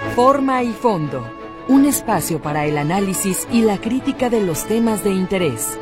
Forma y fondo, un espacio para el análisis y la crítica de los temas de interés.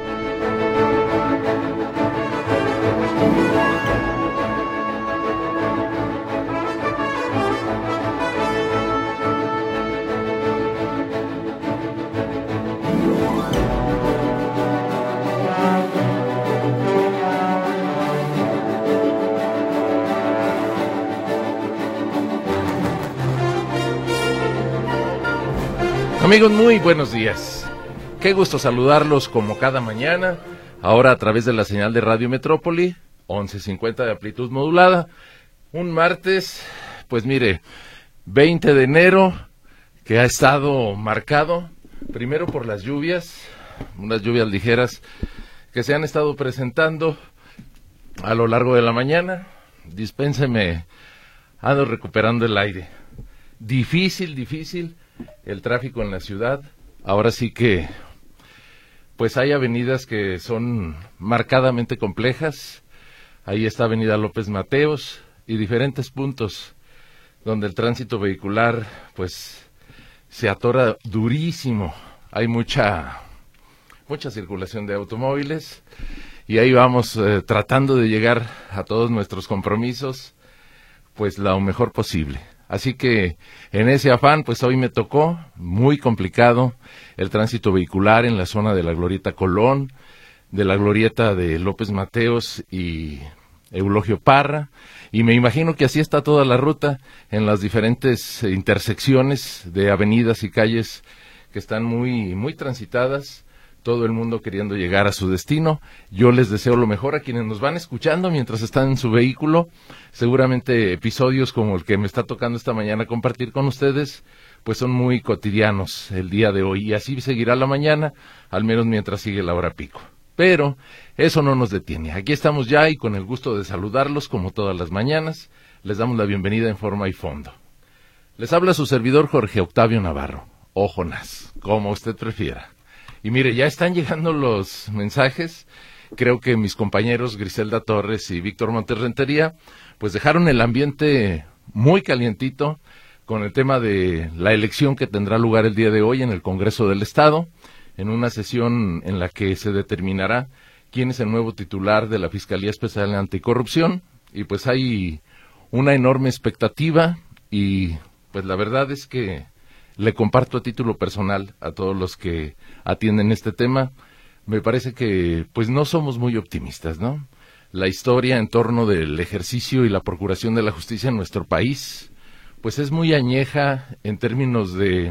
Amigos, muy buenos días. Qué gusto saludarlos como cada mañana, ahora a través de la señal de Radio Metrópoli, 1150 de amplitud modulada. Un martes, pues mire, 20 de enero, que ha estado marcado, primero por las lluvias, unas lluvias ligeras que se han estado presentando a lo largo de la mañana. Dispénseme, ando recuperando el aire. Difícil el tráfico en la ciudad. Ahora sí que, pues hay avenidas que son marcadamente complejas. Ahí está Avenida López Mateos y diferentes puntos donde el tránsito vehicular, pues, se atora durísimo. Hay mucha circulación de automóviles y ahí vamos tratando de llegar a todos nuestros compromisos, pues, lo mejor posible. Así que en ese afán, pues hoy me tocó, muy complicado, el tránsito vehicular en la zona de la Glorieta Colón, de la Glorieta de López Mateos y Eulogio Parra, y me imagino que así está toda la ruta en las diferentes intersecciones de avenidas y calles que están muy transitadas, todo el mundo queriendo llegar a su destino. Yo les deseo lo mejor a quienes nos van escuchando mientras están en su vehículo. Seguramente episodios como el que me está tocando esta mañana compartir con ustedes, pues son muy cotidianos el día de hoy, y así seguirá la mañana, al menos mientras sigue la hora pico. Pero eso no nos detiene. Aquí estamos ya y con el gusto de saludarlos como todas las mañanas. Les damos la bienvenida en Forma y Fondo. Les habla su servidor Jorge Octavio Navarro, o Jonás, como usted prefiera. Y mire, ya están llegando los mensajes. Creo que mis compañeros Griselda Torres y Víctor Montes Rentería, pues dejaron el ambiente muy calientito con el tema de la elección que tendrá lugar el día de hoy en el Congreso del Estado, en una sesión en la que se determinará quién es el nuevo titular de la Fiscalía Especial Anticorrupción. Y pues hay una enorme expectativa y pues la verdad es que le comparto a título personal a todos los que atienden este tema. Me parece que pues no somos muy optimistas, ¿no? La historia en torno del ejercicio y la procuración de la justicia en nuestro país pues es muy añeja en términos de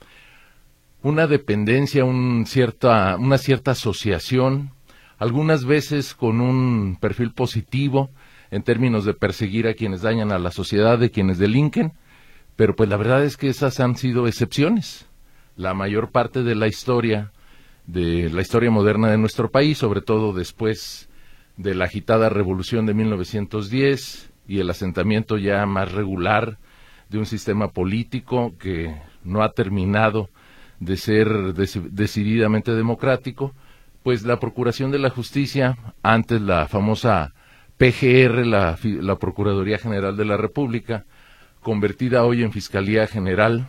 una dependencia, una cierta asociación, algunas veces con un perfil positivo en términos de perseguir a quienes dañan a la sociedad, de quienes delinquen. Pero pues la verdad es que esas han sido excepciones. La mayor parte de la historia moderna de nuestro país, sobre todo después de la agitada revolución de 1910 y el asentamiento ya más regular de un sistema político que no ha terminado de ser decididamente democrático, pues la procuración de la justicia, antes la famosa PGR, la Procuraduría General de la República, convertida hoy en Fiscalía General,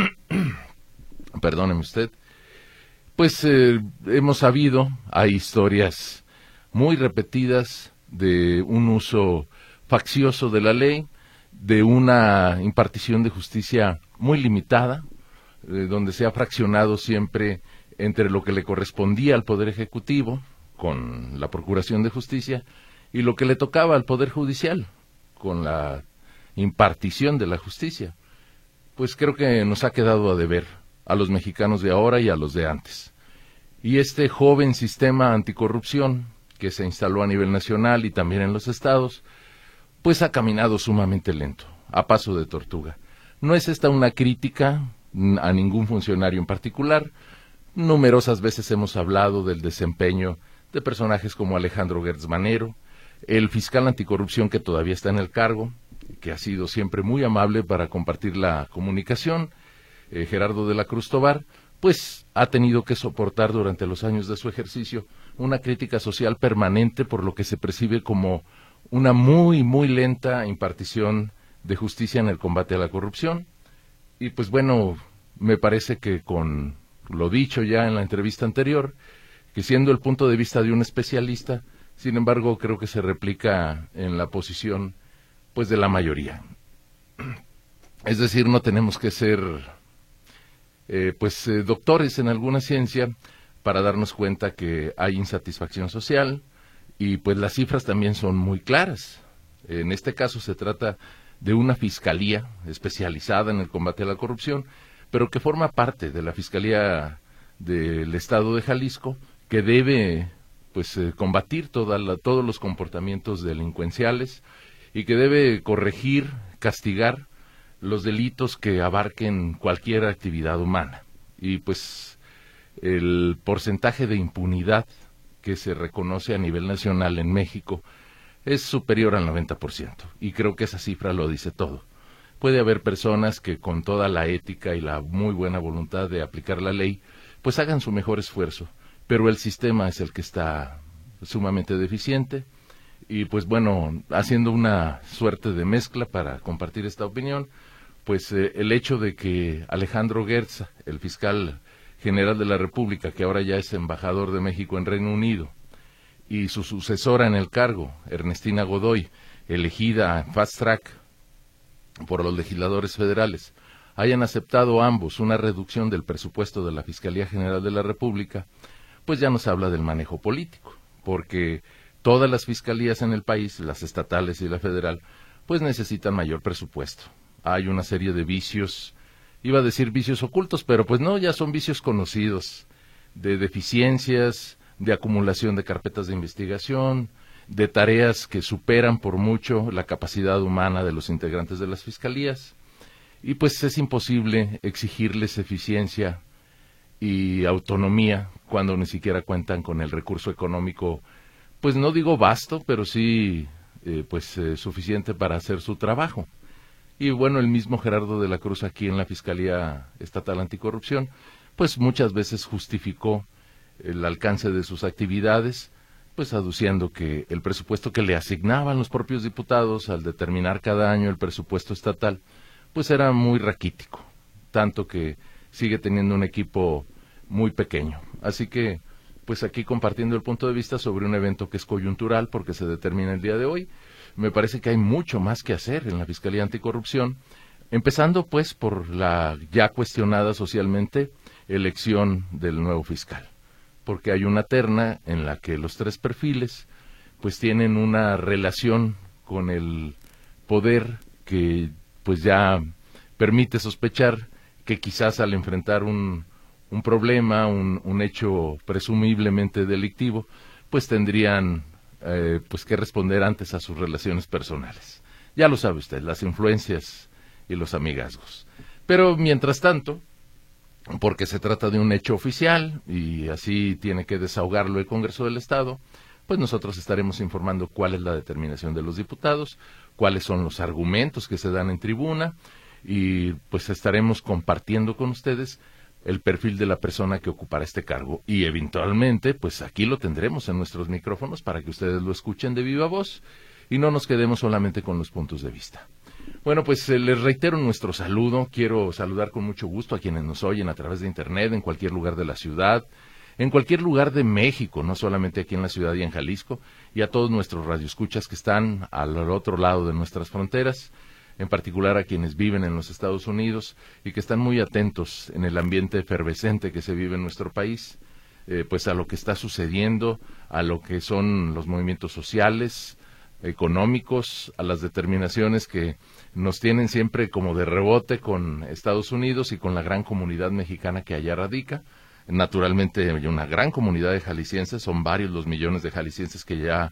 perdóneme usted, pues hemos sabido, hay historias muy repetidas de un uso faccioso de la ley, de una impartición de justicia muy limitada, donde se ha fraccionado siempre entre lo que le correspondía al Poder Ejecutivo, con la Procuración de Justicia, y lo que le tocaba al Poder Judicial, con la impartición de la justicia. Pues creo que nos ha quedado a deber a los mexicanos de ahora y a los de antes. Y este joven sistema anticorrupción que se instaló a nivel nacional y también en los estados, pues ha caminado sumamente lento, a paso de tortuga. No es esta una crítica a ningún funcionario en particular. Numerosas veces hemos hablado del desempeño de personajes como Alejandro Gertz Manero, el fiscal anticorrupción que todavía está en el cargo, que ha sido siempre muy amable para compartir la comunicación, Gerardo de la Cruz Tobar, pues ha tenido que soportar durante los años de su ejercicio una crítica social permanente por lo que se percibe como una muy lenta impartición de justicia en el combate a la corrupción. Y pues bueno, me parece que con lo dicho ya en la entrevista anterior, que siendo el punto de vista de un especialista, sin embargo creo que se replica en la posición pues de la mayoría. Es decir, no tenemos que ser doctores en alguna ciencia para darnos cuenta que hay insatisfacción social y pues las cifras también son muy claras. En este caso se trata de una fiscalía especializada en el combate a la corrupción, pero que forma parte de la Fiscalía del Estado de Jalisco, que debe combatir todos los comportamientos delincuenciales y que debe corregir, castigar los delitos que abarquen cualquier actividad humana. Y pues el porcentaje de impunidad que se reconoce a nivel nacional en México es superior al 90%, y creo que esa cifra lo dice todo. Puede haber personas que con toda la ética y la muy buena voluntad de aplicar la ley, pues hagan su mejor esfuerzo, pero el sistema es el que está sumamente deficiente, y pues bueno, haciendo una suerte de mezcla para compartir esta opinión, pues el hecho de que Alejandro Gertz, el fiscal general de la República, que ahora ya es embajador de México en Reino Unido, y su sucesora en el cargo, Ernestina Godoy, elegida fast track por los legisladores federales, hayan aceptado ambos una reducción del presupuesto de la Fiscalía General de la República, pues ya nos habla del manejo político, porque todas las fiscalías en el país, las estatales y la federal, pues necesitan mayor presupuesto. Hay una serie de vicios, iba a decir vicios ocultos, pero pues no, ya son vicios conocidos, de deficiencias, de acumulación de carpetas de investigación, de tareas que superan por mucho la capacidad humana de los integrantes de las fiscalías, y pues es imposible exigirles eficiencia y autonomía cuando ni siquiera cuentan con el recurso económico, pues no digo vasto, pero sí suficiente para hacer su trabajo. Y bueno, el mismo Gerardo de la Cruz aquí en la Fiscalía Estatal Anticorrupción, pues muchas veces justificó el alcance de sus actividades, pues aduciendo que el presupuesto que le asignaban los propios diputados al determinar cada año el presupuesto estatal, pues era muy raquítico, tanto que sigue teniendo un equipo muy pequeño. Así que, pues aquí compartiendo el punto de vista sobre un evento que es coyuntural porque se determina el día de hoy, me parece que hay mucho más que hacer en la Fiscalía Anticorrupción, empezando pues por la ya cuestionada socialmente elección del nuevo fiscal, porque hay una terna en la que los tres perfiles pues tienen una relación con el poder que pues ya permite sospechar que quizás al enfrentar un problema, un hecho presumiblemente delictivo, pues tendrían que responder antes a sus relaciones personales. Ya lo sabe usted, las influencias y los amigazgos. Pero mientras tanto, porque se trata de un hecho oficial y así tiene que desahogarlo el Congreso del Estado, pues nosotros estaremos informando cuál es la determinación de los diputados, cuáles son los argumentos que se dan en tribuna y pues estaremos compartiendo con ustedes el perfil de la persona que ocupará este cargo y eventualmente pues aquí lo tendremos en nuestros micrófonos para que ustedes lo escuchen de viva voz y no nos quedemos solamente con los puntos de vista. Bueno, pues les reitero nuestro saludo. Quiero saludar con mucho gusto a quienes nos oyen a través de Internet, en cualquier lugar de la ciudad, en cualquier lugar de México, no solamente aquí en la ciudad y en Jalisco, y a todos nuestros radioescuchas que están al otro lado de nuestras fronteras, en particular a quienes viven en los Estados Unidos y que están muy atentos en el ambiente efervescente que se vive en nuestro país, pues a lo que está sucediendo, a lo que son los movimientos sociales, económicos, a las determinaciones que nos tienen siempre como de rebote con Estados Unidos y con la gran comunidad mexicana que allá radica. Naturalmente hay una gran comunidad de jaliscienses, son varios los millones de jaliscienses que ya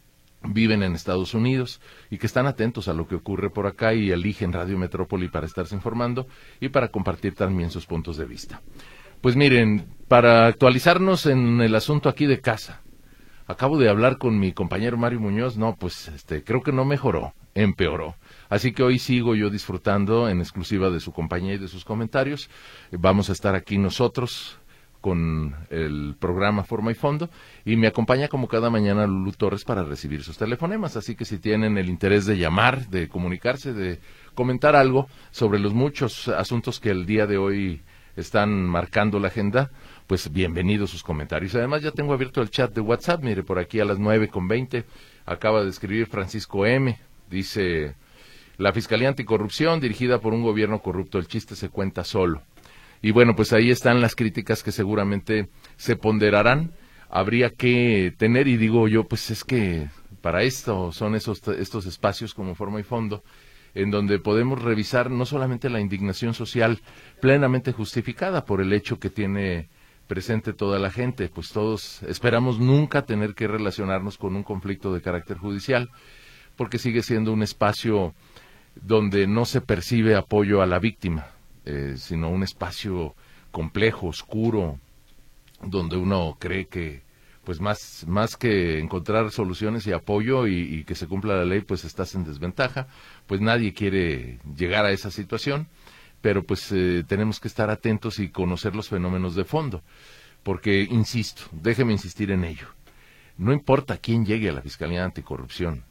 viven en Estados Unidos y que están atentos a lo que ocurre por acá y eligen Radio Metrópoli para estarse informando y para compartir también sus puntos de vista. Pues miren, para actualizarnos en el asunto aquí de casa, acabo de hablar con mi compañero Mario Muñoz, creo que no mejoró, empeoró. Así que hoy sigo yo disfrutando en exclusiva de su compañía y de sus comentarios. Vamos a estar aquí nosotros con el programa Forma y Fondo, y me acompaña como cada mañana Lulú Torres para recibir sus telefonemas, así que si tienen el interés de llamar, de comunicarse, de comentar algo sobre los muchos asuntos que el día de hoy están marcando la agenda, pues bienvenidos sus comentarios. Además ya tengo abierto el chat de WhatsApp, mire, por aquí a las 9:20 acaba de escribir Francisco M., dice: la Fiscalía Anticorrupción dirigida por un gobierno corrupto, el chiste se cuenta solo. Y bueno, pues ahí están las críticas que seguramente se ponderarán. Habría que tener, y digo yo, pues es que para esto son estos espacios como Forma y Fondo, en donde podemos revisar no solamente la indignación social plenamente justificada por el hecho que tiene presente toda la gente, pues todos esperamos nunca tener que relacionarnos con un conflicto de carácter judicial, porque sigue siendo un espacio donde no se percibe apoyo a la víctima, sino un espacio complejo, oscuro, donde uno cree que pues más que encontrar soluciones y apoyo y que se cumpla la ley, pues estás en desventaja. Pues nadie quiere llegar a esa situación, pero pues tenemos que estar atentos y conocer los fenómenos de fondo, porque insisto, déjeme insistir en ello, no importa quién llegue a la Fiscalía Anticorrupción,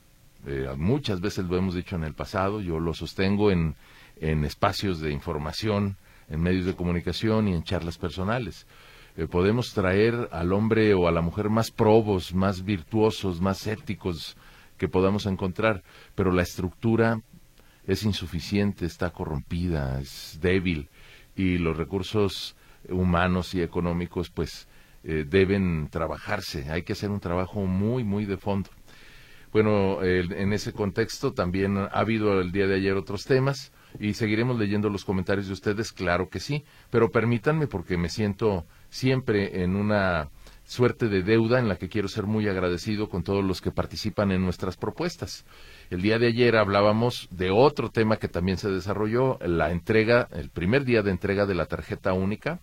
muchas veces lo hemos dicho en el pasado, yo lo sostengo en espacios de información, en medios de comunicación y en charlas personales. Podemos traer al hombre o a la mujer más probos, más virtuosos, más éticos que podamos encontrar, pero la estructura es insuficiente, está corrompida, es débil, y los recursos humanos y económicos pues deben trabajarse. Hay que hacer un trabajo muy, muy de fondo. Bueno, en ese contexto también ha habido el día de ayer otros temas y seguiremos leyendo los comentarios de ustedes, claro que sí, pero permítanme, porque me siento siempre en una suerte de deuda en la que quiero ser muy agradecido con todos los que participan en nuestras propuestas. El día de ayer hablábamos de otro tema que también se desarrolló, la entrega, el primer día de entrega de la tarjeta única,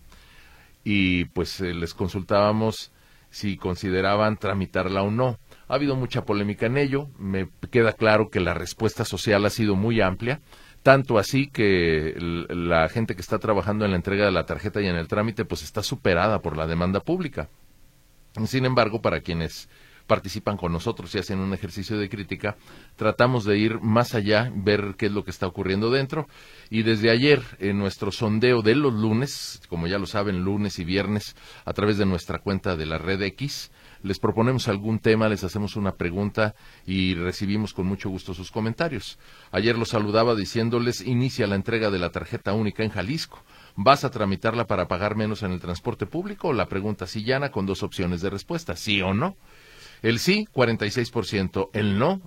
y pues les consultábamos si consideraban tramitarla o no. Ha habido mucha polémica en ello, me queda claro que la respuesta social ha sido muy amplia, tanto así que la gente que está trabajando en la entrega de la tarjeta y en el trámite pues está superada por la demanda pública. Sin embargo, para quienes participan con nosotros y hacen un ejercicio de crítica, tratamos de ir más allá, ver qué es lo que está ocurriendo dentro, y desde ayer en nuestro sondeo de los lunes, como ya lo saben, lunes y viernes, a través de nuestra cuenta de la Red X, les proponemos algún tema, les hacemos una pregunta y recibimos con mucho gusto sus comentarios. Ayer los saludaba diciéndoles: inicia la entrega de la tarjeta única en Jalisco. ¿Vas a tramitarla para pagar menos en el transporte público? La pregunta sillana con dos opciones de respuesta, sí o no. El sí, 46%, el no,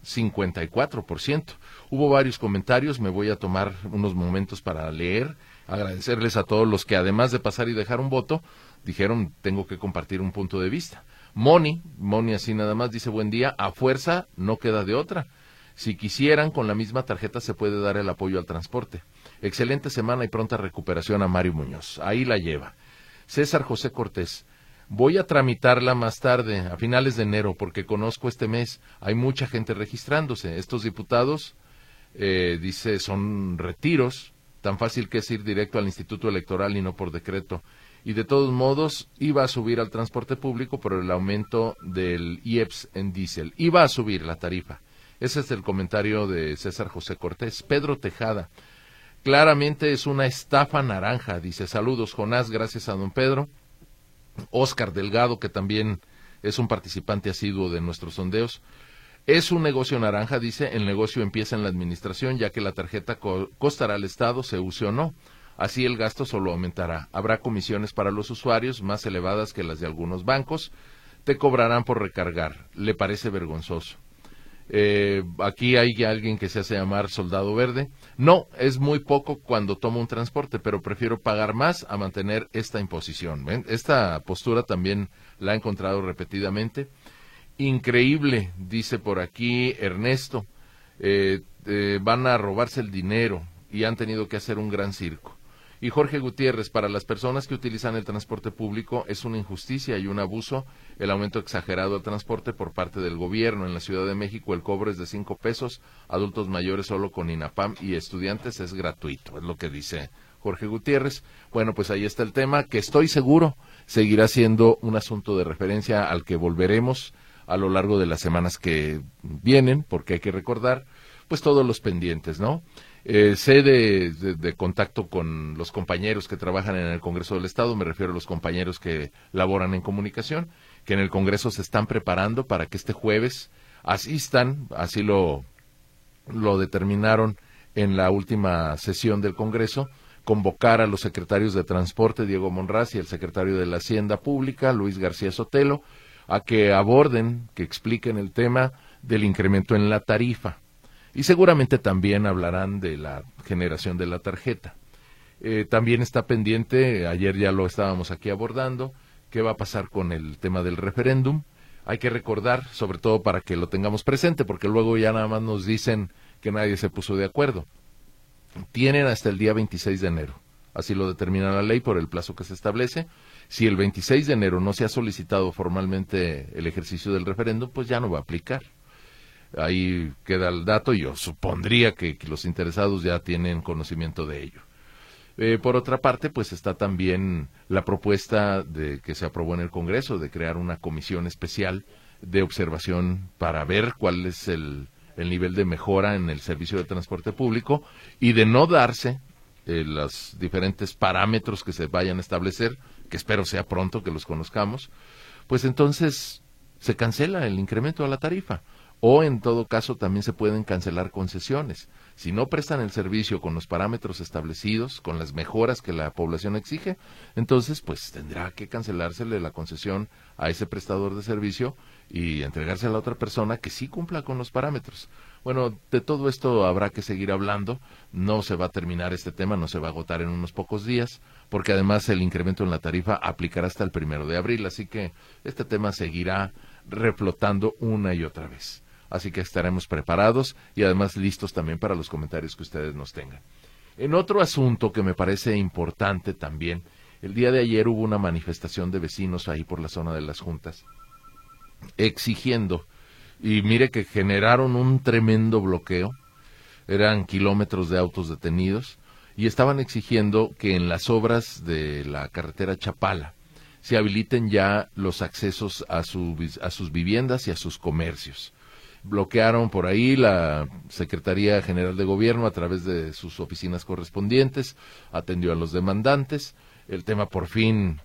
54%. Hubo varios comentarios, me voy a tomar unos momentos para leer, agradecerles a todos los que además de pasar y dejar un voto, dijeron tengo que compartir un punto de vista. Moni así nada más dice: buen día, a fuerza no queda de otra. Si quisieran, con la misma tarjeta se puede dar el apoyo al transporte. Excelente semana y pronta recuperación a Mario Muñoz. Ahí la lleva. César José Cortés: voy a tramitarla más tarde, a finales de enero, porque conozco este mes, hay mucha gente registrándose. Estos diputados, dice, son retiros, tan fácil que es ir directo al Instituto Electoral y no por decreto. Y de todos modos, iba a subir al transporte público por el aumento del IEPS en diésel. Iba a subir la tarifa. Ese es el comentario de César José Cortés. Pedro Tejada: claramente es una estafa naranja, dice. Saludos, Jonás, gracias a don Pedro. Óscar Delgado, que también es un participante asiduo de nuestros sondeos: es un negocio naranja, dice. El negocio empieza en la administración, ya que la tarjeta costará al Estado, se use o no. Así el gasto solo aumentará. Habrá comisiones para los usuarios más elevadas que las de algunos bancos. Te cobrarán por recargar. Le parece vergonzoso. Aquí hay alguien que se hace llamar Soldado Verde. No, es muy poco cuando tomo un transporte, pero prefiero pagar más a mantener esta imposición. ¿Ven? Esta postura también la he encontrado repetidamente. Increíble, dice por aquí Ernesto. Van a robarse el dinero y han tenido que hacer un gran circo. Y Jorge Gutiérrez, para las personas que utilizan el transporte público es una injusticia y un abuso el aumento exagerado del transporte por parte del gobierno. En la Ciudad de México el cobro es de 5 pesos, adultos mayores solo con INAPAM y estudiantes es gratuito, es lo que dice Jorge Gutiérrez. Bueno, pues ahí está el tema, que estoy seguro seguirá siendo un asunto de referencia al que volveremos a lo largo de las semanas que vienen, porque hay que recordar, pues todos los pendientes, ¿no? Sé de contacto con los compañeros que trabajan en el Congreso del Estado, me refiero a los compañeros que laboran en comunicación, que en el Congreso se están preparando para que este jueves asistan, así lo determinaron en la última sesión del Congreso, convocar a los secretarios de Transporte, Diego Monraz, y el secretario de la Hacienda Pública, Luis García Sotelo, a que aborden, que expliquen el tema del incremento en la tarifa. Y seguramente también hablarán de la generación de la tarjeta. También está pendiente, ayer ya lo estábamos aquí abordando, qué va a pasar con el tema del referéndum. Hay que recordar, sobre todo para que lo tengamos presente, porque luego ya nada más nos dicen que nadie se puso de acuerdo. Tienen hasta el día 26 de enero, así lo determina la ley por el plazo que se establece. Si el 26 de enero no se ha solicitado formalmente el ejercicio del referéndum, pues ya no va a aplicar. Ahí queda el dato y yo supondría que los interesados ya tienen conocimiento de ello. Por otra parte, pues está también la propuesta de que se aprobó en el Congreso de crear una comisión especial de observación para ver cuál es el nivel de mejora en el servicio de transporte público y de no darse los diferentes parámetros que se vayan a establecer, que espero sea pronto que los conozcamos, pues entonces se cancela el incremento a la tarifa. O en todo caso también se pueden cancelar concesiones. Si no prestan el servicio con los parámetros establecidos, con las mejoras que la población exige, entonces pues tendrá que cancelársele la concesión a ese prestador de servicio y entregarse a la otra persona que sí cumpla con los parámetros. Bueno, de todo esto habrá que seguir hablando, no se va a terminar este tema, no se va a agotar en unos pocos días, porque además el incremento en la tarifa aplicará hasta el 1 de abril, así que este tema seguirá reflotando una y otra vez. Así que estaremos preparados y además listos también para los comentarios que ustedes nos tengan. En otro asunto que me parece importante también, el día de ayer hubo una manifestación de vecinos ahí por la zona de las Juntas, exigiendo, y mire que generaron un tremendo bloqueo, eran kilómetros de autos detenidos, y estaban exigiendo que en las obras de la carretera Chapala se habiliten ya los accesos a sus viviendas y a sus comercios. Bloquearon por ahí la Secretaría General de Gobierno a través de sus oficinas correspondientes, atendió a los demandantes, el tema por fin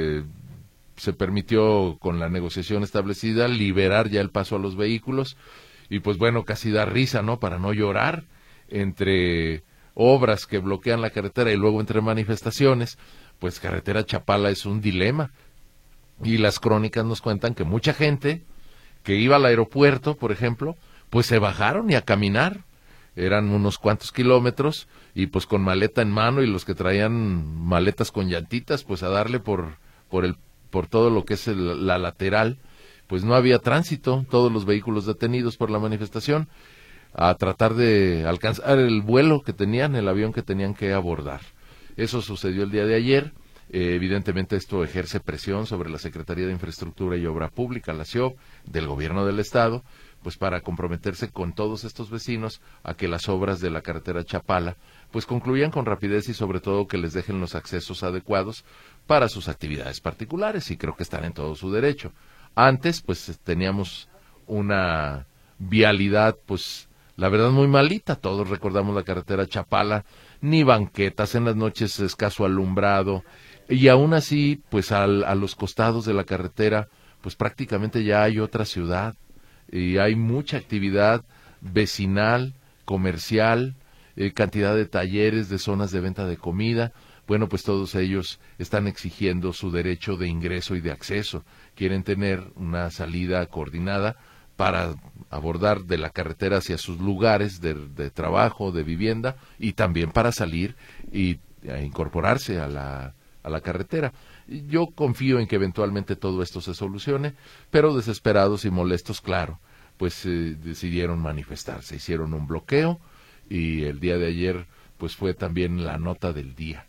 se permitió con la negociación establecida liberar ya el paso a los vehículos y pues bueno, casi da risa, ¿no? Para no llorar entre obras que bloquean la carretera y luego entre manifestaciones, pues carretera Chapala es un dilema y las crónicas nos cuentan que mucha gente que iba al aeropuerto, por ejemplo, pues se bajaron y a caminar, eran unos cuantos kilómetros, y pues con maleta en mano, y los que traían maletas con llantitas, pues a darle por todo lo que es la lateral, pues no había tránsito, todos los vehículos detenidos por la manifestación, a tratar de alcanzar el vuelo que tenían, el avión que tenían que abordar. Eso sucedió el día de ayer. Evidentemente esto ejerce presión sobre la Secretaría de Infraestructura y Obra Pública, la SIOB, del Gobierno del Estado, pues para comprometerse con todos estos vecinos a que las obras de la carretera Chapala pues concluyan con rapidez y sobre todo que les dejen los accesos adecuados para sus actividades particulares, y creo que están en todo su derecho. Antes pues teníamos una vialidad pues la verdad muy malita, todos recordamos la carretera Chapala, ni banquetas, en las noches escaso alumbrado, y aún así, pues a los costados de la carretera, pues prácticamente ya hay otra ciudad, y hay mucha actividad vecinal, comercial, cantidad de talleres, de zonas de venta de comida. Bueno, pues todos ellos están exigiendo su derecho de ingreso y de acceso, quieren tener una salida coordinada para abordar de la carretera hacia sus lugares de trabajo, de vivienda, y también para salir y incorporarse a la carretera. Yo confío en que eventualmente todo esto se solucione, pero desesperados y molestos, claro, pues decidieron manifestarse, hicieron un bloqueo y el día de ayer pues fue también la nota del día.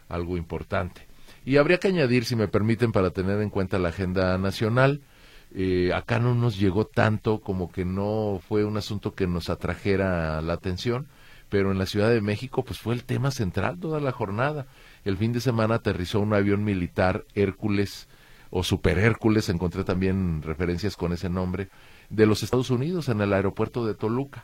algo importante. Y habría que añadir, si me permiten, para tener en cuenta la agenda nacional, acá no nos llegó tanto, como que no fue un asunto que nos atrajera la atención, pero en la Ciudad de México pues fue el tema central toda la jornada. El fin de semana aterrizó un avión militar Hércules o Super Hércules, encontré también referencias con ese nombre, de los Estados Unidos en el aeropuerto de Toluca.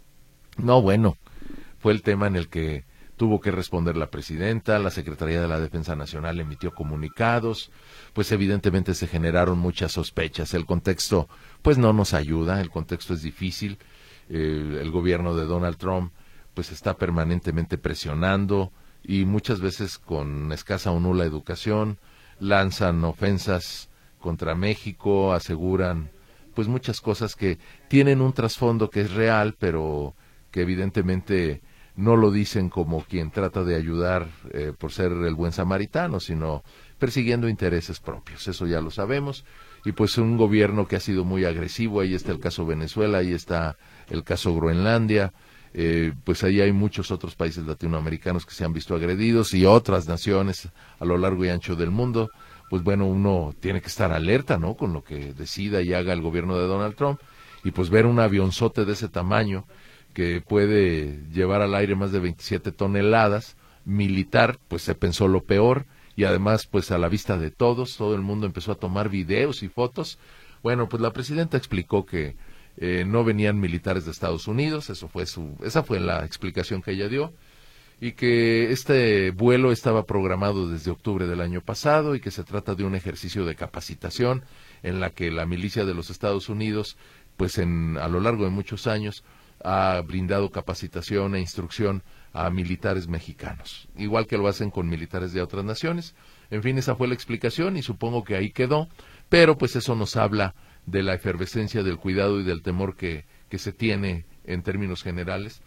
No, bueno, fue el tema en el que tuvo que responder la presidenta, la Secretaría de la Defensa Nacional emitió comunicados, pues evidentemente se generaron muchas sospechas. El contexto pues no nos ayuda, el contexto es difícil, el gobierno de Donald Trump pues está permanentemente presionando y muchas veces con escasa o nula educación, lanzan ofensas contra México, aseguran pues muchas cosas que tienen un trasfondo que es real, pero que evidentemente no lo dicen como quien trata de ayudar por ser el buen samaritano, sino persiguiendo intereses propios, eso ya lo sabemos, y pues un gobierno que ha sido muy agresivo, ahí está el caso Venezuela, ahí está el caso Groenlandia, pues ahí hay muchos otros países latinoamericanos que se han visto agredidos y otras naciones a lo largo y ancho del mundo. Pues bueno, uno tiene que estar alerta, ¿no?, con lo que decida y haga el gobierno de Donald Trump, y pues ver un avionzote de ese tamaño que puede llevar al aire más de 27 toneladas, militar, pues se pensó lo peor, y además pues a la vista de todos, todo el mundo empezó a tomar videos y fotos. Bueno, pues la presidenta explicó que no venían militares de Estados Unidos, esa fue la explicación que ella dio, y que este vuelo estaba programado desde octubre del año pasado y que se trata de un ejercicio de capacitación en la que la milicia de los Estados Unidos, pues a lo largo de muchos años, ha brindado capacitación e instrucción a militares mexicanos, igual que lo hacen con militares de otras naciones. En fin, esa fue la explicación y supongo que ahí quedó, pero pues eso nos habla de la efervescencia, del cuidado y del temor que se tiene en términos generales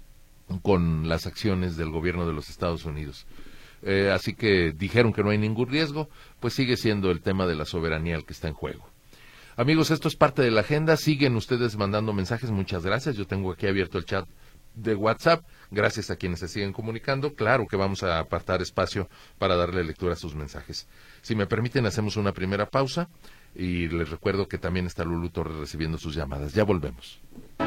con las acciones del gobierno de los Estados Unidos. Así que dijeron que no hay ningún riesgo, pues sigue siendo el tema de la soberanía el que está en juego. Amigos, esto es parte de la agenda, siguen ustedes mandando mensajes, muchas gracias, yo tengo aquí abierto el chat de WhatsApp, gracias a quienes se siguen comunicando, claro que vamos a apartar espacio para darle lectura a sus mensajes. Si me permiten, hacemos una primera pausa y les recuerdo que también está Lulú Torres recibiendo sus llamadas, ya volvemos.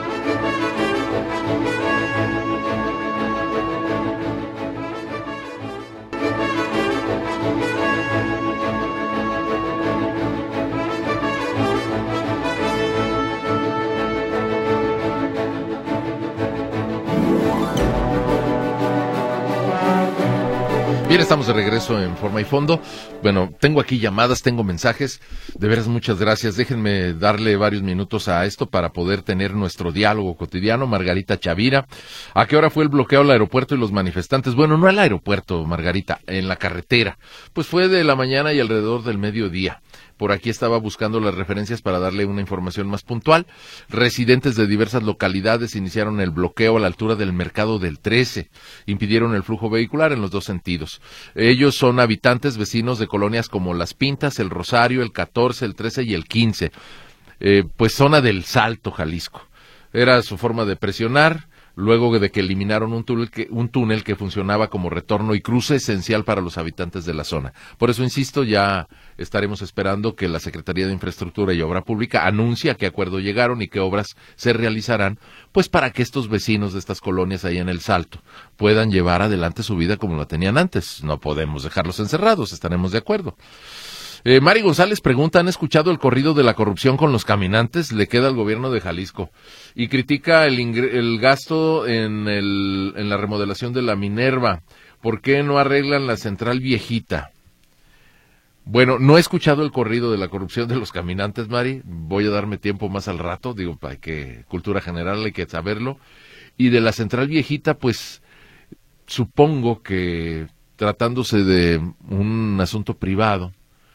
Bien, estamos de regreso en Forma y Fondo. Bueno, tengo aquí llamadas, tengo mensajes. De veras, muchas gracias. Déjenme darle varios minutos a esto para poder tener nuestro diálogo cotidiano. Margarita Chavira, ¿a qué hora fue el bloqueo al aeropuerto y los manifestantes? Bueno, no al aeropuerto, Margarita, en la carretera. Pues fue de la mañana y alrededor del mediodía. Por aquí estaba buscando las referencias para darle una información más puntual. Residentes de diversas localidades iniciaron el bloqueo a la altura del Mercado del 13. Impidieron el flujo vehicular en los dos sentidos. Ellos son habitantes vecinos de colonias como Las Pintas, El Rosario, el 14, el 13 y el 15. Pues zona del Salto, Jalisco. Era su forma de presionar, luego de que eliminaron un túnel que funcionaba como retorno y cruce esencial para los habitantes de la zona. Por eso, insisto, ya estaremos esperando que la Secretaría de Infraestructura y Obra Pública anuncie a qué acuerdo llegaron y qué obras se realizarán, pues para que estos vecinos de estas colonias ahí en el Salto puedan llevar adelante su vida como la tenían antes. No podemos dejarlos encerrados, estaremos de acuerdo. Mari González pregunta, ¿han escuchado el corrido de la corrupción con los caminantes? Le queda al gobierno de Jalisco. Y critica el gasto en la remodelación de la Minerva. ¿Por qué no arreglan la central viejita? Bueno, no he escuchado el corrido de la corrupción de los caminantes, Mari. Voy a darme tiempo más al rato, digo, para que cultura general hay que saberlo. Y de la central viejita, pues supongo que tratándose de un asunto privado,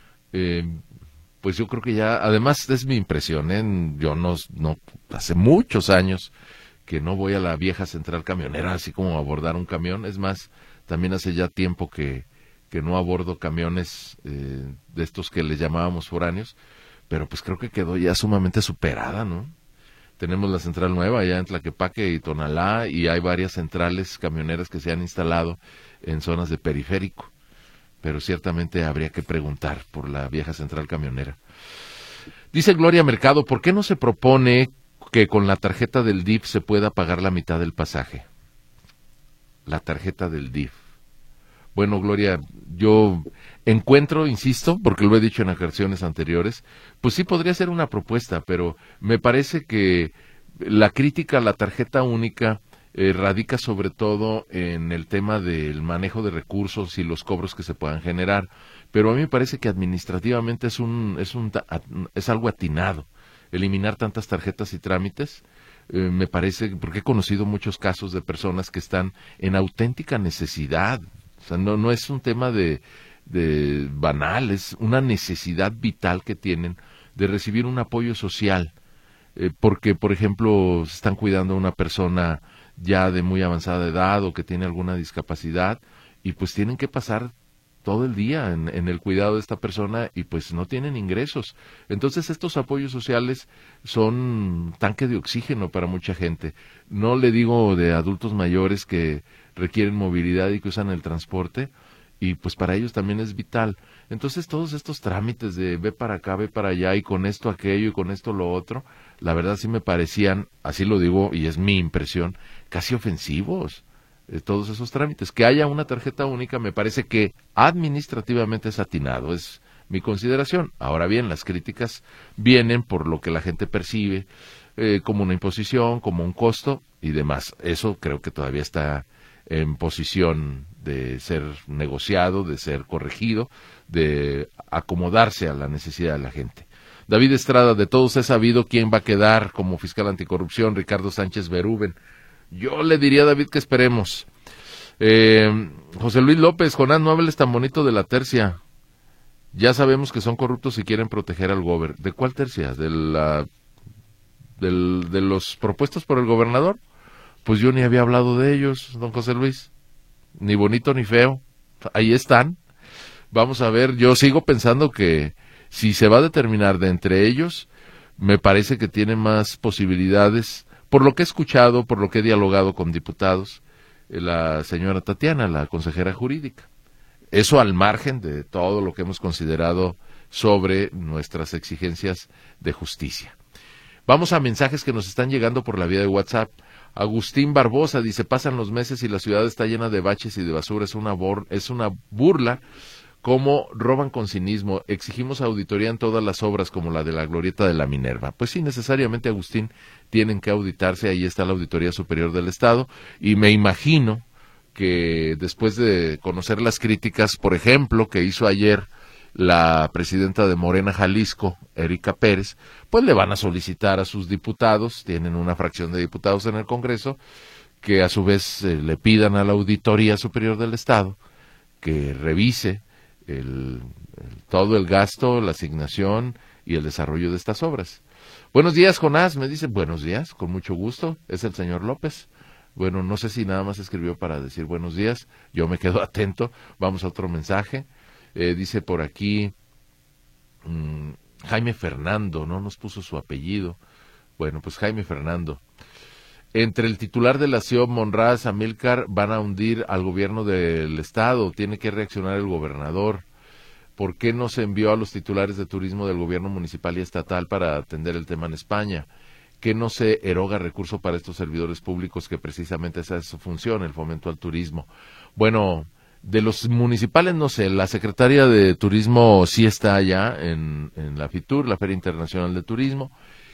pues yo creo que ya, además es mi impresión, yo no hace muchos años que no voy a la vieja central camionera, así como a abordar un camión. Es más, también hace ya tiempo que no abordo camiones de estos que les llamábamos foráneos, pero pues creo que quedó ya sumamente superada, ¿no? Tenemos la central nueva allá en Tlaquepaque y Tonalá, y hay varias centrales camioneras que se han instalado en zonas de periférico. pero ciertamente habría que preguntar por la vieja central camionera. Dice Gloria Mercado, ¿por qué no se propone que con la tarjeta del DIF se pueda pagar la mitad del pasaje? La tarjeta del DIF. Bueno, Gloria, yo encuentro, insisto, porque lo he dicho en ocasiones anteriores, pues sí podría ser una propuesta, pero me parece que la crítica a la tarjeta única radica sobre todo en el tema del manejo de recursos y los cobros que se puedan generar, pero a mí me parece que administrativamente es algo atinado eliminar tantas tarjetas y trámites. Me parece, porque he conocido muchos casos de personas que están en auténtica necesidad. O sea, no es un tema de banal, es una necesidad vital que tienen de recibir un apoyo social, porque, por ejemplo, se están cuidando a una persona ya de muy avanzada edad o que tiene alguna discapacidad y pues tienen que pasar todo el día en el cuidado de esta persona y pues no tienen ingresos. Entonces estos apoyos sociales son tanque de oxígeno para mucha gente. No le digo de adultos mayores que requieren movilidad y que usan el transporte, y pues para ellos también es vital. Entonces todos estos trámites de ve para acá, ve para allá, y con esto aquello, y con esto lo otro, la verdad sí me parecían, así lo digo y es mi impresión, casi ofensivos. Todos esos trámites. Que haya una tarjeta única me parece que administrativamente es atinado, es mi consideración. Ahora bien, las críticas vienen por lo que la gente percibe como una imposición, como un costo y demás. Eso creo que todavía está en posición de ser negociado, de ser corregido, de acomodarse a la necesidad de la gente. David Estrada, de todos he sabido quién va a quedar como fiscal anticorrupción, Ricardo Sánchez Berúben. Yo le diría a David que esperemos. José Luis López, Jonás, no hables tan bonito de la tercia. Ya sabemos que son corruptos y quieren proteger al gober. ¿De cuál tercia? ¿De los propuestos por el gobernador? Pues yo ni había hablado de ellos, don José Luis. Ni bonito ni feo. Ahí están. Vamos a ver, yo sigo pensando que si se va a determinar de entre ellos, me parece que tiene más posibilidades, por lo que he escuchado, por lo que he dialogado con diputados, la señora Tatiana, la consejera jurídica. Eso al margen de todo lo que hemos considerado sobre nuestras exigencias de justicia. Vamos a mensajes que nos están llegando por la vía de WhatsApp. Agustín Barbosa dice, pasan los meses y la ciudad está llena de baches y de basura, es una burla. ¿Cómo roban con cinismo? Exigimos auditoría en todas las obras como la de la Glorieta de la Minerva. Pues sí, necesariamente, Agustín, tienen que auditarse. Ahí está la Auditoría Superior del Estado. Y me imagino que después de conocer las críticas, por ejemplo, que hizo ayer la presidenta de Morena Jalisco, Erika Pérez, pues le van a solicitar a sus diputados, tienen una fracción de diputados en el Congreso, que a su vez le pidan a la Auditoría Superior del Estado que revise todo el gasto, la asignación y el desarrollo de estas obras. Buenos días, Jonás, me dice. Buenos días, con mucho gusto, es el señor López. Bueno, no sé si nada más escribió para decir buenos días, yo me quedo atento. Vamos a otro mensaje. Dice por aquí Jaime Fernando, no nos puso su apellido. Bueno, pues Jaime Fernando. Entre el titular de la CIOB, Monraz, Amílcar, van a hundir al gobierno del estado. Tiene que reaccionar el gobernador. ¿Por qué no se envió a los titulares de turismo del gobierno municipal y estatal para atender el tema en España? ¿Qué no se eroga recurso para estos servidores públicos que precisamente esa es su función, el fomento al turismo? Bueno, de los municipales no sé, la secretaria de Turismo sí está allá en la FITUR, la Feria Internacional de Turismo.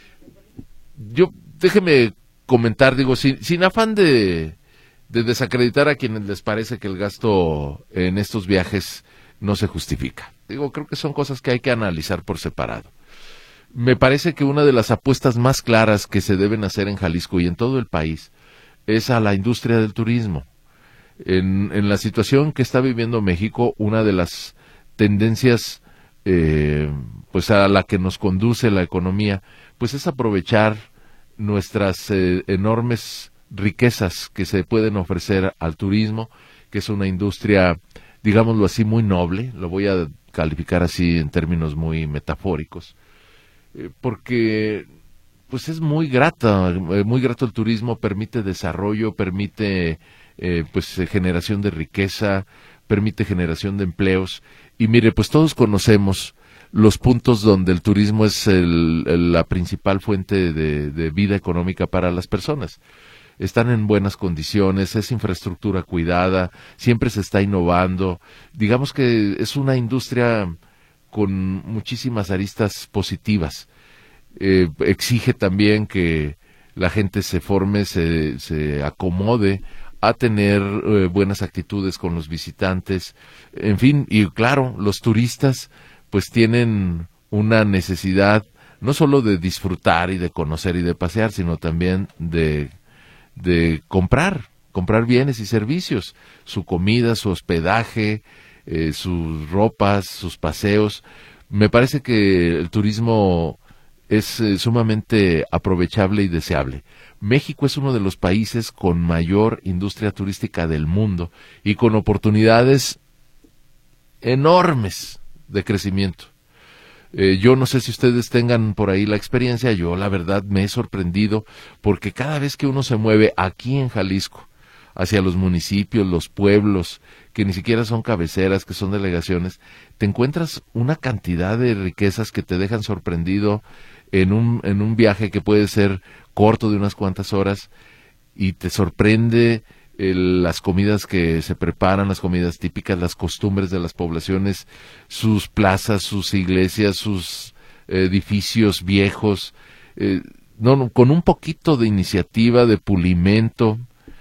Déjeme comentar, digo, sin afán de desacreditar a quienes les parece que el gasto en estos viajes no se justifica. Digo, creo que son cosas que hay que analizar por separado. Me parece que una de las apuestas más claras que se deben hacer en Jalisco y en todo el país es a la industria del turismo. En la situación que está viviendo México, una de las tendencias pues a la que nos conduce la economía, pues es aprovechar nuestras enormes riquezas que se pueden ofrecer al turismo, que es una industria, digámoslo así, muy noble, lo voy a calificar así en términos muy metafóricos, porque pues es muy grato el turismo, permite desarrollo, permite pues generación de riqueza, permite generación de empleos. Y mire, pues todos conocemos los puntos donde el turismo es la principal fuente de vida económica para las personas. Están en buenas condiciones, es infraestructura cuidada, siempre se está innovando. Digamos que es una industria con muchísimas aristas positivas. Exige también que la gente se forme, se acomode a tener buenas actitudes con los visitantes. En fin, y claro, los turistas pues tienen una necesidad no solo de disfrutar y de conocer y de pasear, sino también de comprar bienes y servicios, su comida, su hospedaje, sus ropas, sus paseos. Me parece que el turismo es sumamente aprovechable y deseable. México es uno de los países con mayor industria turística del mundo y con oportunidades enormes de crecimiento. Yo no sé si ustedes tengan por ahí la experiencia, yo la verdad me he sorprendido porque cada vez que uno se mueve aquí en Jalisco, hacia los municipios, los pueblos, que ni siquiera son cabeceras, que son delegaciones, te encuentras una cantidad de riquezas que te dejan sorprendido en un viaje que puede ser corto de unas cuantas horas y te sorprende las comidas que se preparan, las comidas típicas, las costumbres de las poblaciones, sus plazas, sus iglesias, sus edificios viejos, con un poquito de iniciativa, de pulimento,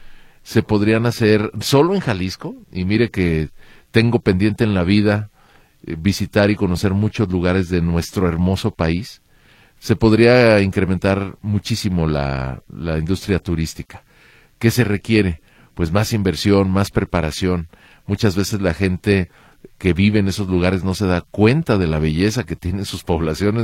se podrían hacer solo en Jalisco, y mire que tengo pendiente en la vida visitar y conocer muchos lugares de nuestro hermoso país, se podría incrementar muchísimo la industria turística. ¿Qué se requiere? Pues más inversión, más preparación. Muchas veces la gente que vive en esos lugares no se da cuenta de la belleza que tienen sus poblaciones,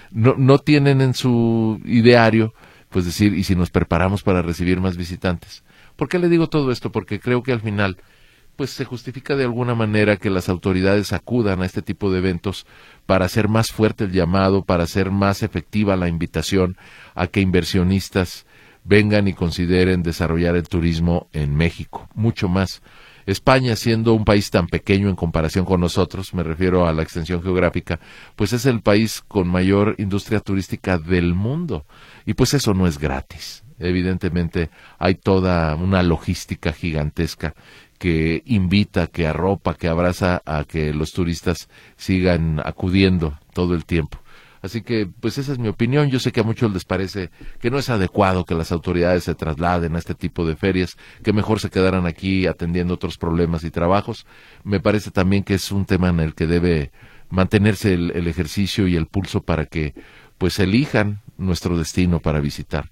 no tienen en su ideario, pues decir, y si nos preparamos para recibir más visitantes. ¿Por qué le digo todo esto? Porque creo que al final, pues se justifica de alguna manera que las autoridades acudan a este tipo de eventos para hacer más fuerte el llamado, para hacer más efectiva la invitación a que inversionistas vengan y consideren desarrollar el turismo en México, mucho más. España, siendo un país tan pequeño en comparación con nosotros, me refiero a la extensión geográfica, pues es el país con mayor industria turística del mundo. Y pues eso no es gratis. Evidentemente hay toda una logística gigantesca que invita, que arropa, que abraza a que los turistas sigan acudiendo todo el tiempo. Así que, pues esa es mi opinión. Yo sé que a muchos les parece que no es adecuado que las autoridades se trasladen a este tipo de ferias, que mejor se quedaran aquí atendiendo otros problemas y trabajos. Me parece también que es un tema en el que debe mantenerse el ejercicio y el pulso para que, pues, elijan nuestro destino para visitar.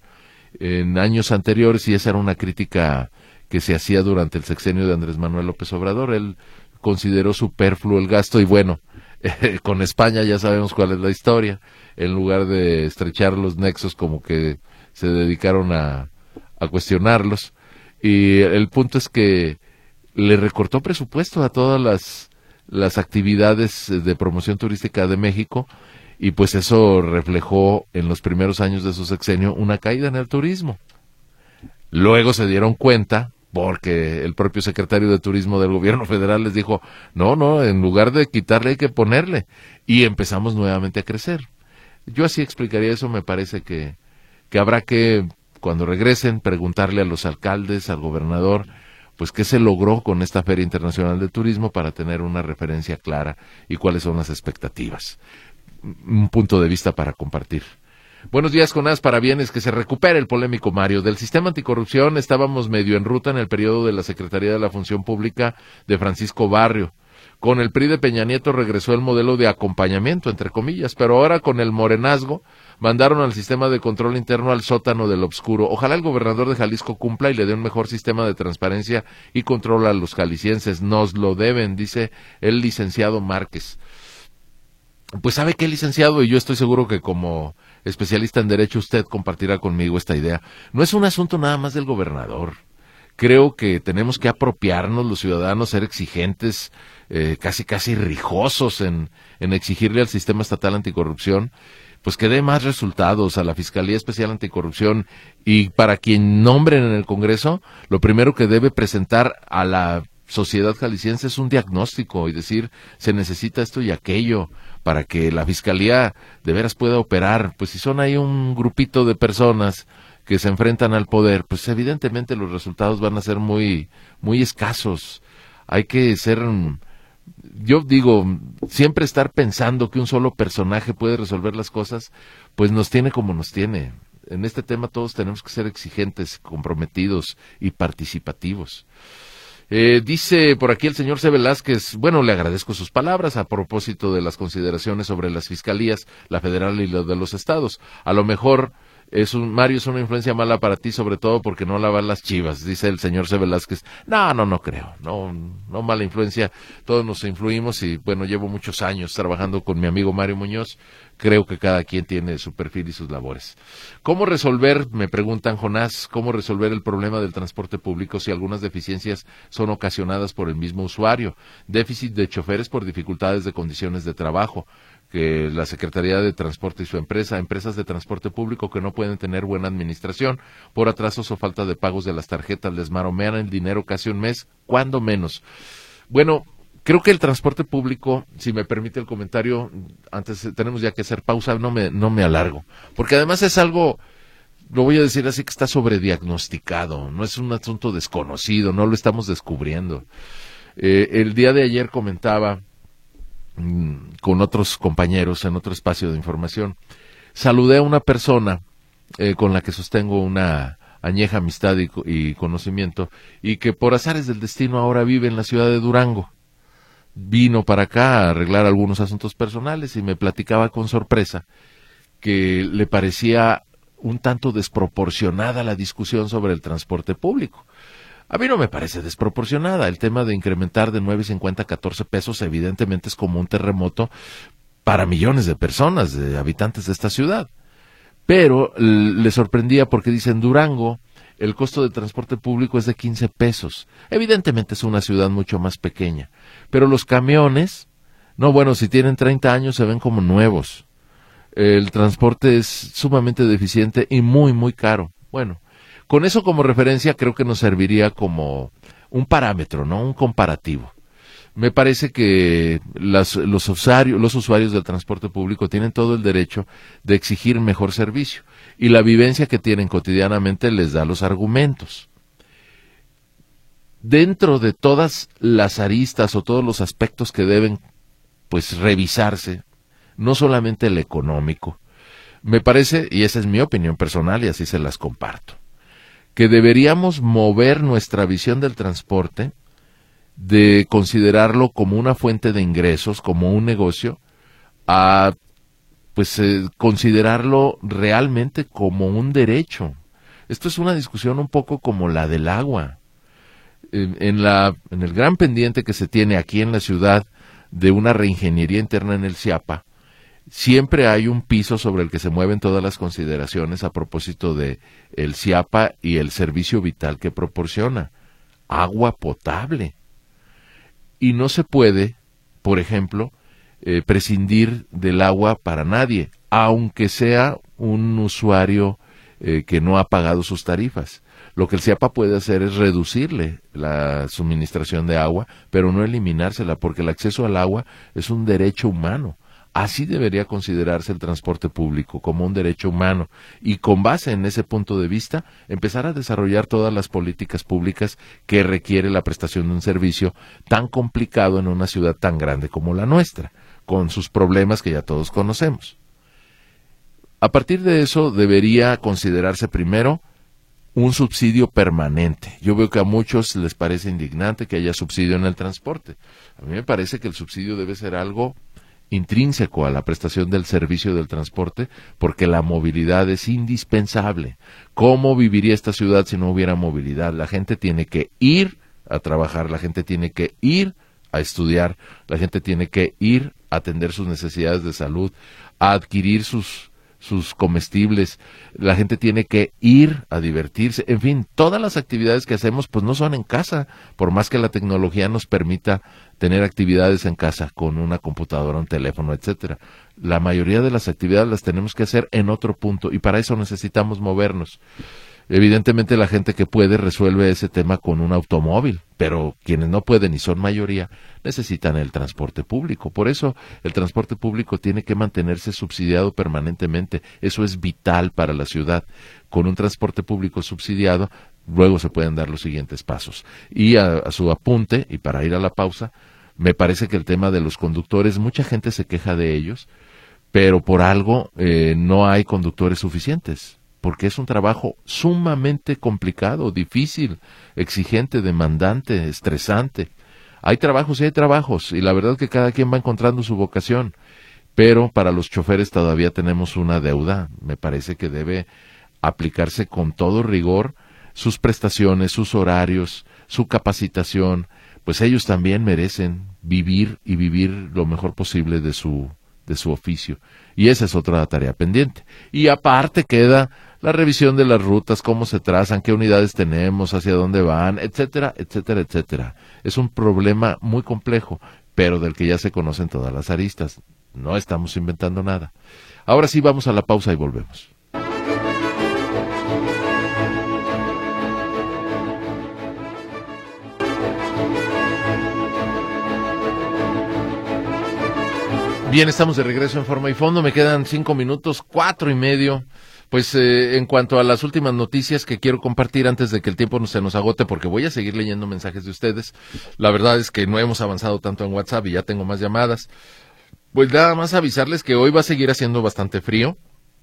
En años anteriores, y esa era una crítica que se hacía durante el sexenio de Andrés Manuel López Obrador, él consideró superfluo el gasto y bueno, con España ya sabemos cuál es la historia. En lugar de estrechar los nexos, como que se dedicaron a cuestionarlos. Y el punto es que le recortó presupuesto a todas las actividades de promoción turística de México, y pues eso reflejó en los primeros años de su sexenio una caída en el turismo. Luego se dieron cuenta, porque el propio secretario de Turismo del gobierno federal les dijo, no, en lugar de quitarle hay que ponerle, y empezamos nuevamente a crecer. Yo así explicaría eso. Me parece que habrá que, cuando regresen, preguntarle a los alcaldes, al gobernador, pues qué se logró con esta Feria Internacional de Turismo para tener una referencia clara y cuáles son las expectativas. Un punto de vista para compartir. Buenos días, Jonás, para bienes, que se recupere el polémico Mario. Del sistema anticorrupción estábamos medio en ruta en el periodo de la Secretaría de la Función Pública de Francisco Barrio. Con el PRI de Peña Nieto regresó el modelo de acompañamiento, entre comillas, pero ahora con el morenazgo mandaron al sistema de control interno al sótano del obscuro. Ojalá el gobernador de Jalisco cumpla y le dé un mejor sistema de transparencia y control a los jaliscienses. Nos lo deben, dice el licenciado Márquez. Pues sabe qué, licenciado, y yo estoy seguro que como especialista en derecho usted compartirá conmigo esta idea. No es un asunto nada más del gobernador. Creo que tenemos que apropiarnos los ciudadanos, ser exigentes, casi rijosos en exigirle al sistema estatal anticorrupción, pues que dé más resultados, a la Fiscalía Especial Anticorrupción, y para quien nombren en el Congreso, lo primero que debe presentar a la sociedad jalisciense es un diagnóstico y decir se necesita esto y aquello para que la fiscalía de veras pueda operar. Pues si son ahí un grupito de personas que se enfrentan al poder, pues evidentemente los resultados van a ser muy, muy escasos. Hay que ser, yo digo, siempre estar pensando que un solo personaje puede resolver las cosas, pues nos tiene como nos tiene. En este tema todos tenemos que ser exigentes, comprometidos y participativos. Dice por aquí el señor C. Velázquez, bueno, le agradezco sus palabras a propósito de las consideraciones sobre las fiscalías, la federal y la de los estados. A lo mejor Mario, es una influencia mala para ti, sobre todo porque no la van las Chivas, dice el señor C. Velázquez. No creo, no mala influencia, todos nos influimos y bueno, llevo muchos años trabajando con mi amigo Mario Muñoz, creo que cada quien tiene su perfil y sus labores. ¿Cómo resolver, me preguntan Jonás, cómo resolver el problema del transporte público si algunas deficiencias son ocasionadas por el mismo usuario? Déficit de choferes por dificultades de condiciones de trabajo, que la Secretaría de Transporte y su empresas de transporte público que no pueden tener buena administración, por atrasos o falta de pagos de las tarjetas, les maromean el dinero casi un mes, cuando menos. Bueno, creo que el transporte público, si me permite el comentario, antes tenemos ya que hacer pausa, no me alargo, porque además es algo, lo voy a decir así, que está sobrediagnosticado, no es un asunto desconocido, no lo estamos descubriendo. El día de ayer comentaba con otros compañeros en otro espacio de información, saludé a una persona con la que sostengo una añeja amistad y conocimiento, y que por azares del destino ahora vive en la ciudad de Durango. Vino para acá a arreglar algunos asuntos personales y me platicaba con sorpresa que le parecía un tanto desproporcionada la discusión sobre el transporte público. A mí no me parece desproporcionada. El tema de incrementar de 9.50 a 14 pesos evidentemente es como un terremoto para millones de personas, de habitantes de esta ciudad. Pero le sorprendía porque dice, en Durango el costo de transporte público es de 15 pesos. Evidentemente es una ciudad mucho más pequeña. Pero los camiones, si tienen 30 años se ven como nuevos. El transporte es sumamente deficiente y muy, muy caro. Bueno, con eso como referencia creo que nos serviría como un parámetro, ¿no? Un comparativo. Me parece que los usuarios del transporte público tienen todo el derecho de exigir mejor servicio y la vivencia que tienen cotidianamente les da los argumentos. Dentro de todas las aristas o todos los aspectos que deben revisarse, no solamente el económico, me parece, y esa es mi opinión personal y así se las comparto, que deberíamos mover nuestra visión del transporte de considerarlo como una fuente de ingresos, como un negocio, a considerarlo realmente como un derecho. Esto es una discusión un poco como la del agua. En el gran pendiente que se tiene aquí en la ciudad de una reingeniería interna en el CIAPA, siempre hay un piso sobre el que se mueven todas las consideraciones a propósito de el CIAPA y el servicio vital que proporciona, agua potable. Y no se puede, por ejemplo, prescindir del agua para nadie, aunque sea un usuario que no ha pagado sus tarifas. Lo que el CIAPA puede hacer es reducirle la suministración de agua, pero no eliminársela, porque el acceso al agua es un derecho humano. Así debería considerarse el transporte público, como un derecho humano, y con base en ese punto de vista, empezar a desarrollar todas las políticas públicas que requiere la prestación de un servicio tan complicado en una ciudad tan grande como la nuestra, con sus problemas que ya todos conocemos. A partir de eso, debería considerarse primero un subsidio permanente. Yo veo que a muchos les parece indignante que haya subsidio en el transporte. A mí me parece que el subsidio debe ser algo intrínseco a la prestación del servicio del transporte, porque la movilidad es indispensable. ¿Cómo viviría esta ciudad si no hubiera movilidad? La gente tiene que ir a trabajar, la gente tiene que ir a estudiar, la gente tiene que ir a atender sus necesidades de salud, a adquirir sus comestibles, la gente tiene que ir a divertirse, en fin, todas las actividades que hacemos no son en casa, por más que la tecnología nos permita tener actividades en casa con una computadora, un teléfono, etcétera. La mayoría de las actividades las tenemos que hacer en otro punto y para eso necesitamos movernos. Evidentemente la gente que puede resuelve ese tema con un automóvil, pero quienes no pueden y son mayoría necesitan el transporte público. Por eso el transporte público tiene que mantenerse subsidiado permanentemente. Eso es vital para la ciudad. Con un transporte público subsidiado, luego se pueden dar los siguientes pasos. Y a su apunte, y para ir a la pausa, me parece que el tema de los conductores, mucha gente se queja de ellos, pero por algo no hay conductores suficientes, porque es un trabajo sumamente complicado, difícil, exigente, demandante, estresante. Hay trabajos y hay trabajos, y la verdad que cada quien va encontrando su vocación, pero para los choferes todavía tenemos una deuda. Me parece que debe aplicarse con todo rigor sus prestaciones, sus horarios, su capacitación, pues ellos también merecen vivir y vivir lo mejor posible de su oficio. Y esa es otra tarea pendiente. Y aparte queda la revisión de las rutas, cómo se trazan, qué unidades tenemos, hacia dónde van, etcétera, etcétera, etcétera. Es un problema muy complejo, pero del que ya se conocen todas las aristas. No estamos inventando nada. Ahora sí, vamos a la pausa y volvemos. Bien, estamos de regreso en Forma y Fondo. Me quedan 5 minutos, 4 y medio. Pues en cuanto a las últimas noticias que quiero compartir antes de que el tiempo se nos agote, porque voy a seguir leyendo mensajes de ustedes. La verdad es que no hemos avanzado tanto en WhatsApp y ya tengo más llamadas. Pues nada más avisarles que hoy va a seguir haciendo bastante frío,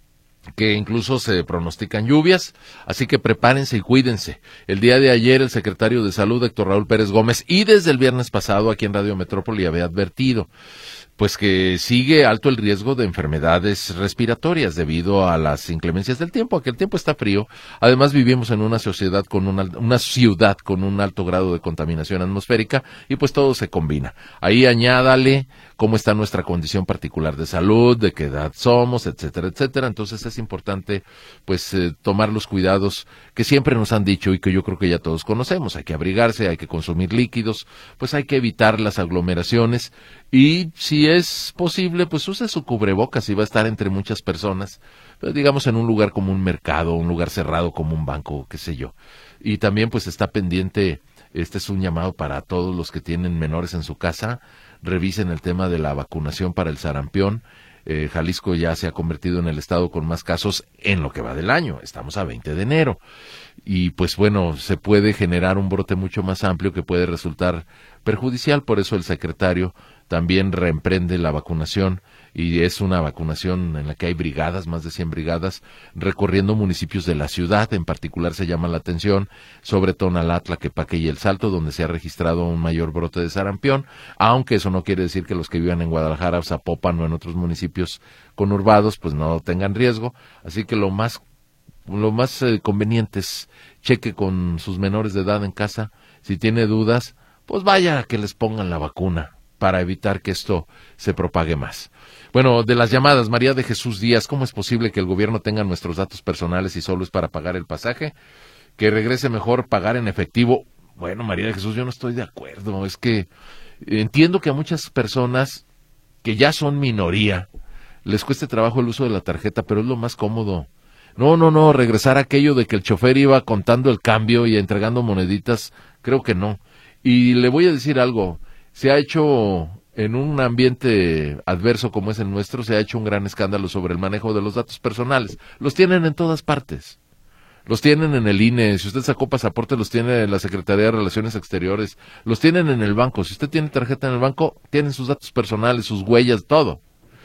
que incluso se pronostican lluvias, así que prepárense y cuídense. El día de ayer el secretario de Salud, Héctor Raúl Pérez Gómez, y desde el viernes pasado aquí en Radio Metrópoli había advertido pues que sigue alto el riesgo de enfermedades respiratorias debido a las inclemencias del tiempo, a que el tiempo está frío. Además vivimos en una sociedad con una ciudad con un alto grado de contaminación atmosférica y pues todo se combina. Ahí añádale cómo está nuestra condición particular de salud, de qué edad somos, etcétera, etcétera. Entonces es importante pues tomar los cuidados que siempre nos han dicho y que yo creo que ya todos conocemos. Hay que abrigarse, hay que consumir líquidos, pues hay que evitar las aglomeraciones y si es posible, pues use su cubrebocas si va a estar entre muchas personas, pero digamos en un lugar como un mercado, un lugar cerrado como un banco, qué sé yo. Y también pues está pendiente, este es un llamado para todos los que tienen menores en su casa, revisen el tema de la vacunación para el sarampión. Jalisco ya se ha convertido en el estado con más casos en lo que va del año, estamos a 20 de enero. Y pues bueno, se puede generar un brote mucho más amplio que puede resultar perjudicial, por eso el secretario también reemprende la vacunación y es una vacunación en la que hay brigadas, más de 100 brigadas, recorriendo municipios de la ciudad. En particular se llama la atención sobre Tonalá, Tlaquepaque y El Salto, donde se ha registrado un mayor brote de sarampión, aunque eso no quiere decir que los que vivan en Guadalajara, Zapopan o en otros municipios conurbados pues no tengan riesgo, así que lo más conveniente es cheque con sus menores de edad en casa. Si tiene dudas, pues vaya a que les pongan la vacuna para evitar que esto se propague más. Bueno, de las llamadas, María de Jesús Díaz, ¿cómo es posible que el gobierno tenga nuestros datos personales y solo es para pagar el pasaje? Que regrese mejor pagar en efectivo. Bueno, María de Jesús, yo no estoy de acuerdo. Es que entiendo que a muchas personas que ya son minoría les cueste trabajo el uso de la tarjeta, pero es lo más cómodo. No, regresar a aquello de que el chofer iba contando el cambio y entregando moneditas, creo que no. Y le voy a decir algo, se ha hecho, en un ambiente adverso como es el nuestro, se ha hecho un gran escándalo sobre el manejo de los datos personales. Los tienen en todas partes. Los tienen en el INE, si usted sacó pasaporte, los tiene en la Secretaría de Relaciones Exteriores, los tienen en el banco. Si usted tiene tarjeta en el banco, tienen sus datos personales, sus huellas, todo.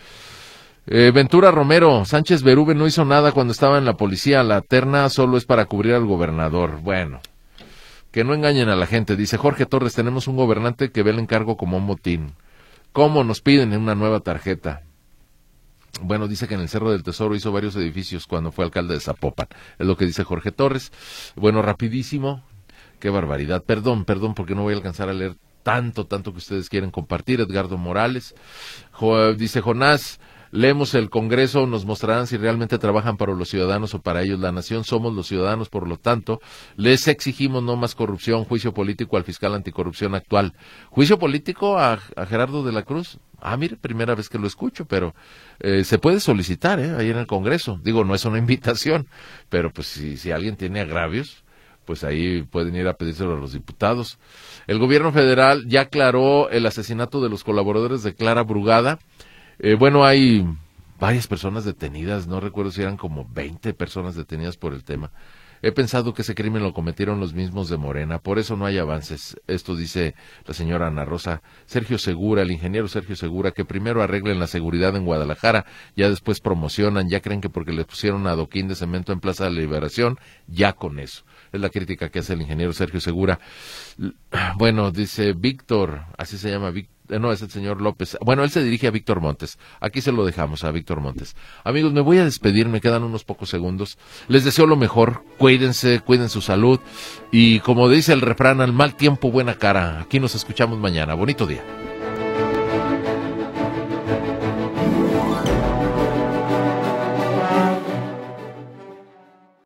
Ventura Romero, Sánchez Berube no hizo nada cuando estaba en la policía, la terna solo es para cubrir al gobernador. Bueno, que no engañen a la gente. Dice Jorge Torres, tenemos un gobernante que ve el encargo como un motín. ¿Cómo nos piden una nueva tarjeta? Bueno, dice que en el Cerro del Tesoro hizo varios edificios cuando fue alcalde de Zapopan. Es lo que dice Jorge Torres. Bueno, rapidísimo. Qué barbaridad. Perdón, porque no voy a alcanzar a leer tanto que ustedes quieren compartir. Edgardo Morales. Dice Jonás, leemos el Congreso, nos mostrarán si realmente trabajan para los ciudadanos o para ellos. La nación somos los ciudadanos, por lo tanto, les exigimos no más corrupción, juicio político al fiscal anticorrupción actual. ¿Juicio político a Gerardo de la Cruz? Mire, primera vez que lo escucho, pero se puede solicitar, ahí en el Congreso. Digo, no es una invitación, pero pues si alguien tiene agravios, pues ahí pueden ir a pedírselo a los diputados. El gobierno federal ya aclaró el asesinato de los colaboradores de Clara Brugada. Bueno, hay varias personas detenidas, no recuerdo si eran como 20 personas detenidas por el tema. He pensado que ese crimen lo cometieron los mismos de Morena, por eso no hay avances. Esto dice la señora Ana Rosa. Sergio Segura, el ingeniero Sergio Segura, que primero arreglen la seguridad en Guadalajara, ya después promocionan, ya creen que porque les pusieron adoquín de cemento en Plaza de la Liberación, ya con eso. Es la crítica que hace el ingeniero Sergio Segura. Bueno, dice Víctor, así se llama Víctor. No, es el señor López. Bueno, él se dirige a Víctor Montes. Aquí se lo dejamos a Víctor Montes. Amigos, me voy a despedir, me quedan unos pocos segundos. Les deseo lo mejor, cuídense, cuiden su salud. Y como dice el refrán, al mal tiempo, buena cara. Aquí nos escuchamos mañana. Bonito día.